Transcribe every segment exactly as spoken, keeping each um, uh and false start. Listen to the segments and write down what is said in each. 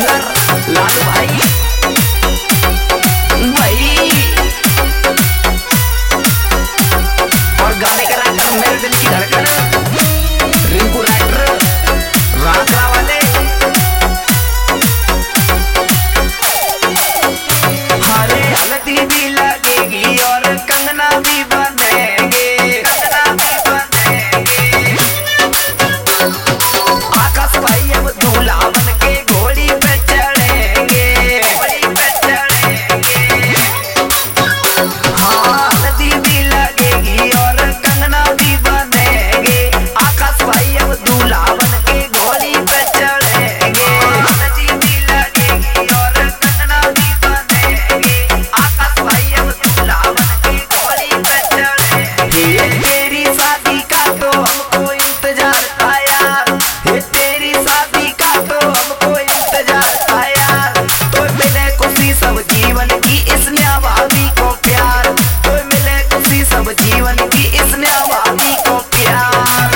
Singer Lalu भाई भाई और गाने का राइटर मेरे दिल की धड़कन रिंकू राइटर रागरा वाले। हरे हल्दी भी लगेगी और कंगना भी बनेंगे, कंगना भी बनेंगे। आकाश भाई अब दूल्हा बन के घोड़ी पे चढ़ेंगे, घोड़ी पे चढ़ेंगे। हाँ हल्दी भी लगेगी और कंगना भी बनेंगे। आकाश भाई अब दूल्हा बन के घोड़ी पे चढ़ेंगे। हल्दी भी लगेगी और कंगना भी बनेंगे। आकाश भाई अब दूल्हा बन के घोड़ी पे चढ़ेंगे। ये तेरी शादी का तो हमको इंतजार था यार, ये तेरी शादी का तो हमको इंतजार था यार। तो मिले खुशी सब जीवन की इसने भाभी को प्यार, तो मिले खुशी सब जीवन की इसने भाभी को प्यार।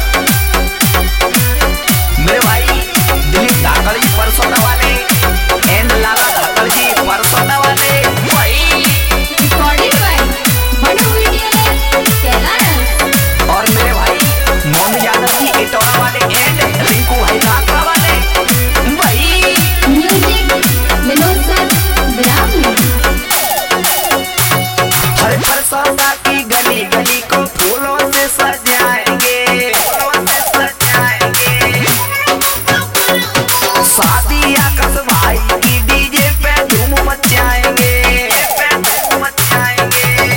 मेरे भाई दिलीप धाकड़ जी परसोना वाले एंड लाला धाकड़ जी परसोना वाले भाई recording by Manu video Kailash. और मेरे भाई मोनू यादव जी इटौरा वाले एंड रिंकू भाई रागरा वाले भाई। म्यूजिक विनोद सर ब्राह्मण। हर परसोना की गली गली को फूलों से सजाएंगे, फूलों से सजाएंगे। शादी आकाश भाई की डीजे पे धूम मचाएंगे, पे धूम मचाएंगे।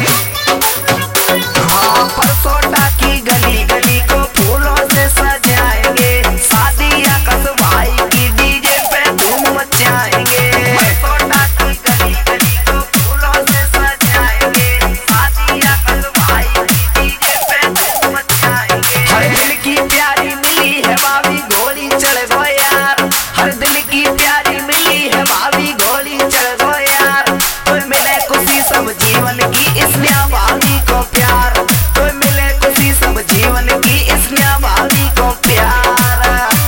हाँ परसोटा की गली गली को फूलों से सजाएंगे। शादी आकाश भाई की डीजे पे धूम मचाएंगे। परसोटा की गली गली को फूलों से सजाएंगे। शादी आकाश भाई की डीजे पे धूम मचाएंगे। हर दिल की प्यारी मिली है भाभी घोड़ी चढ़ गो यार, हर दिल की प्यारी मिली है भाभी घोड़ी चढ़ गो यार। तो मिले खुशी सब जीवन की इसने भाभी को प्यार, तो मिले खुशी सब जीवन की इसने भाभी को प्यार।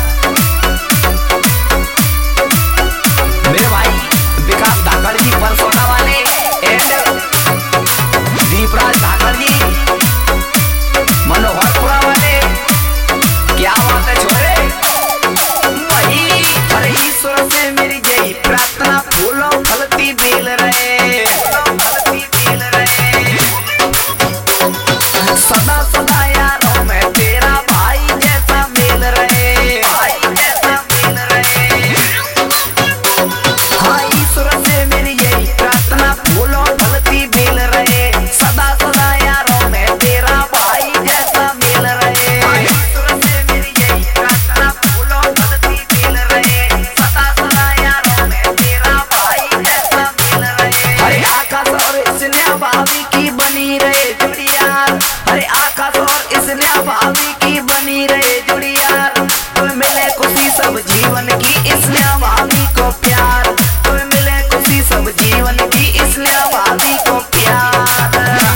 मेरे भाई विकास धाकड़ जी परसोना वाले एंड दीपराज धाकड़ जी मनोहरपुरा वाले। क्या बात है छोरे वही। हर ईश्वर से मेरी जय प्रार्थना फूलों फलती बेल रहे, फूलों फलती बेल रहे। सदा सदा यारों में तेरा भाई जैसा मेल रहे, भाई जैसा मेल रहे। हाँ ईश्वर से मेरी यही प्रार्थना फूलों फलती बेल रहे। सदा सदा यारों में तेरा भाई जैसा मेल रहे। ईश्वर से मेरी यही प्रार्थना फूलों फलती बेल रहे। सदा सदा यारों में तेरा भाई जैसा मेल रहे। हरे आकाश और इसने भाभी की बनी रहे जुड़ी यार, हरे आकाश और इसने भाभी की बनी रहे जुड़ी यार। तो मिले खुशी सब जीवन की इसने भाभी को प्यार, तो मिले खुशी सब जीवन की इसने भाभी को प्यार।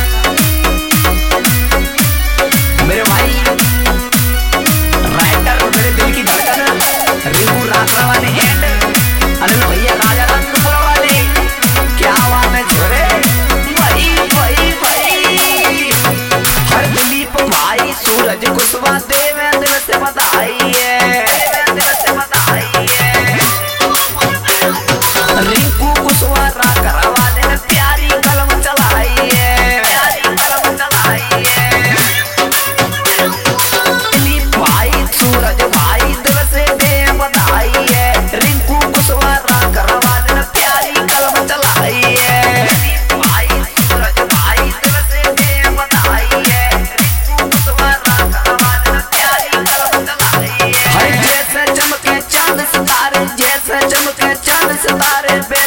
मेरे भाई राइटर मेरे दिल की धड़कन रिंकू रागरा वाले एंड अनिल भैया राजा रंगपुरा वाले। क्या बात है छोरे भाई भाई भाई। हर दिलीप भाई सूरज कुशवाहा देवे दिल से बधाई है, देवे दिल से बधाई है। रिंकू कुशवाहा रागरा वाले ने प्यारी कलम चलाई है, प्यारी कलम चलाई है। दिलीप भाई सूरज भाई दिल से दे बधाई है। रिंकू कुशवाहा रागरा वाले ने प्यारी कलम चलाई है। दिलीप भाई सूरज भाई दिल से दे बधाई है। रिंकू कुशवाहा रागरा वाले ने प्यारी कलम चलाई है। हर जैसे चमके चांद सितारे, जैसे चमके चांद सितारे बे